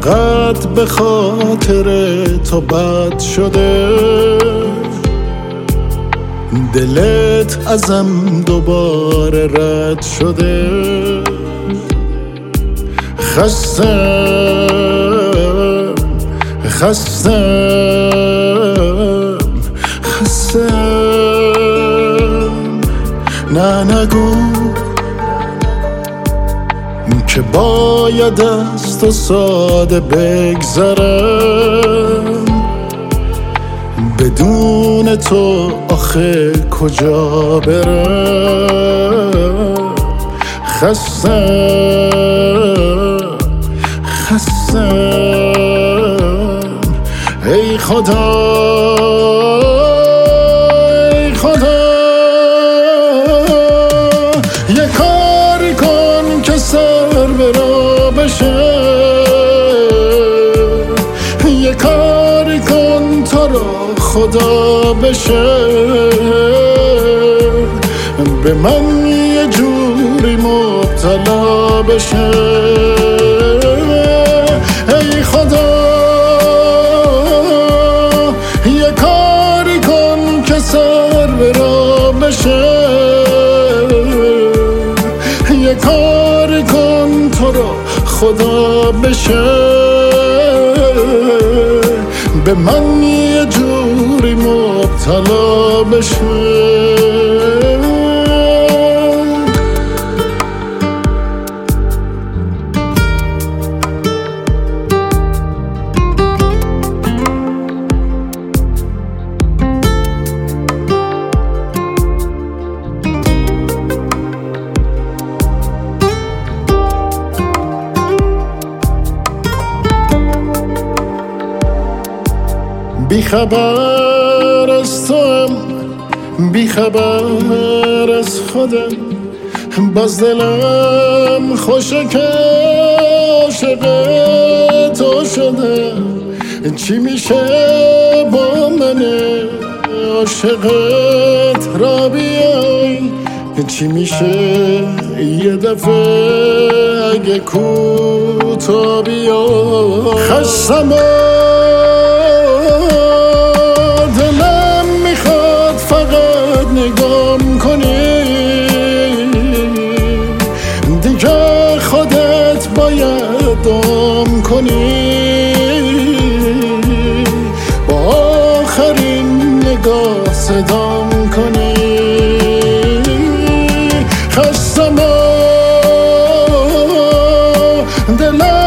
انقدر به خاطر تو بد شده، دلت ازم دوباره رد شده. خستم نه نگو که باید از تو ساده بگذرم، بدون تو آخه کجا برم. خستم ای خدا یه کاری کن که سر به راه بشه، یه کاری کن تو را خدا بشه، به من یه جوری مبتلا بشه. ای خدا یه کاری کن که سر به راه بشه، یه کاری کن تو را خدا بشه، به من یه جوری مبتلا بشه. بیخبر از توام، بیخبر از خودم، باز دلم خوشه که عاشق تو شده. چی میشه با من عاشقت را بیای، چی میشه یه دفعه اگه کوتا بیای. خستم نگام کنی دیگه، خودت باید دام کنی، با آخرین نگاه صدام کنی. خستم دلم